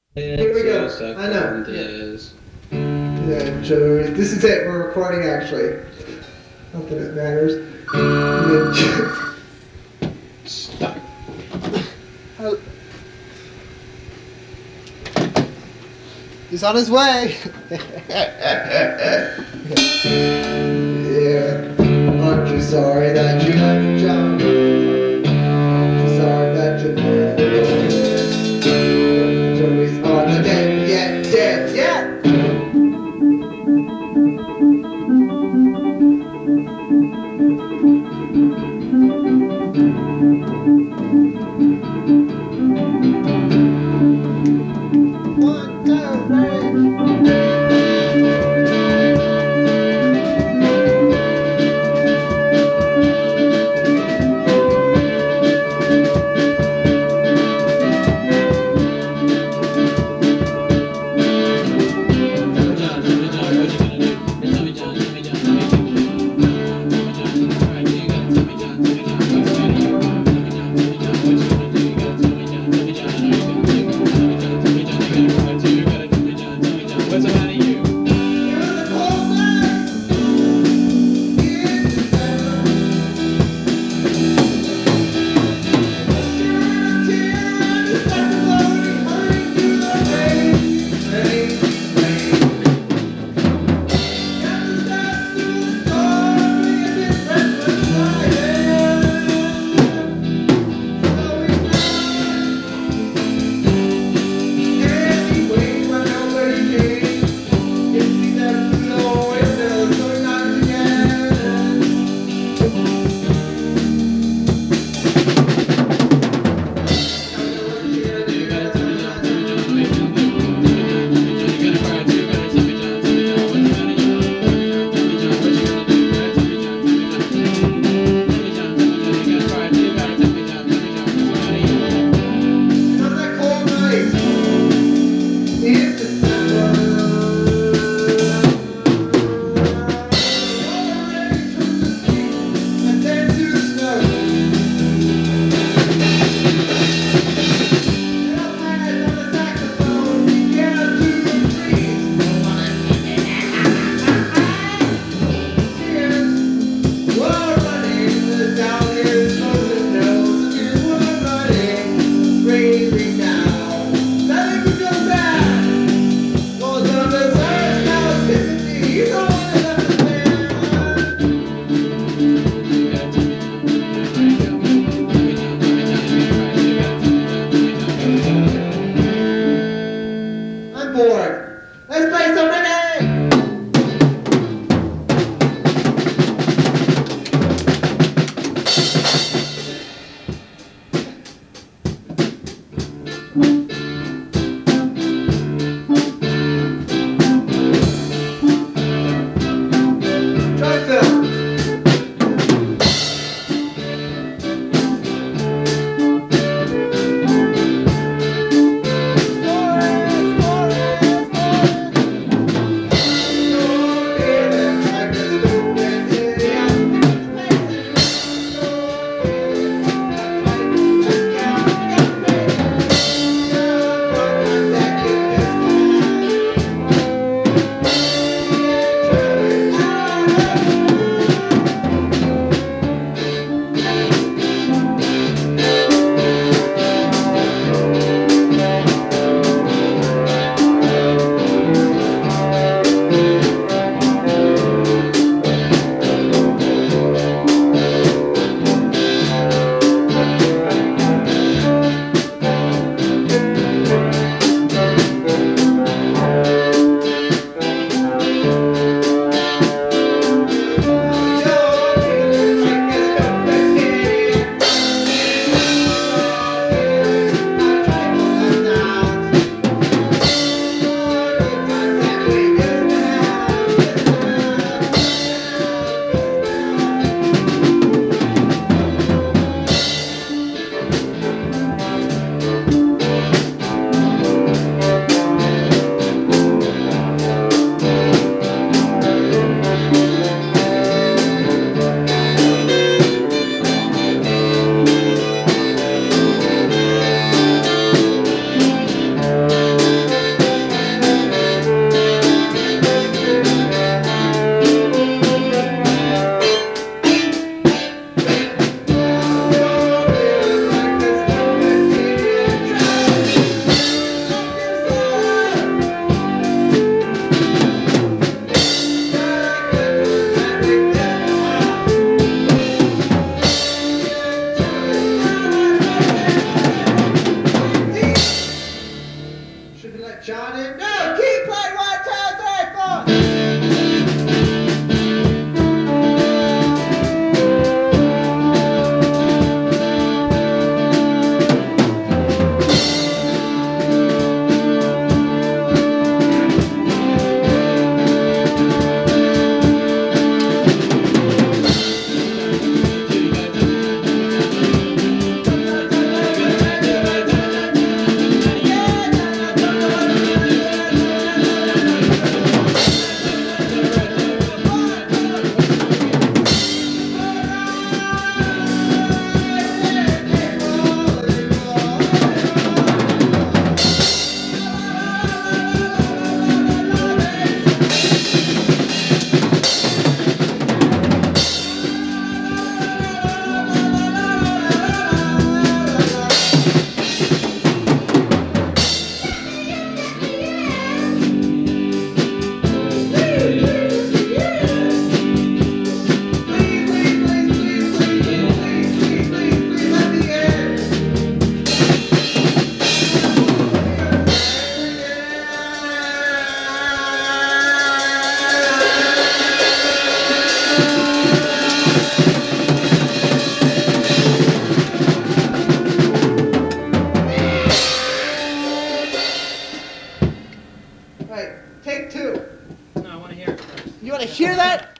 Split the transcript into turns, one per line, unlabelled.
Here we
Exo
go. I know. Yeah.
seconds.
Yeah, Joey. This is it. We're recording actually. Not that it matters. And
Stop.
then- He's on his way. Yeah. Aren't you sorry that you had your job? Aren't you sorry that you had your Joey's on the game. Yeah, yeah, yeah. One, two, three. Should we let John in? No! Keep playing 1, 2, 3, 4! Right, take 2.
No, I want to hear it first.
You want to hear that?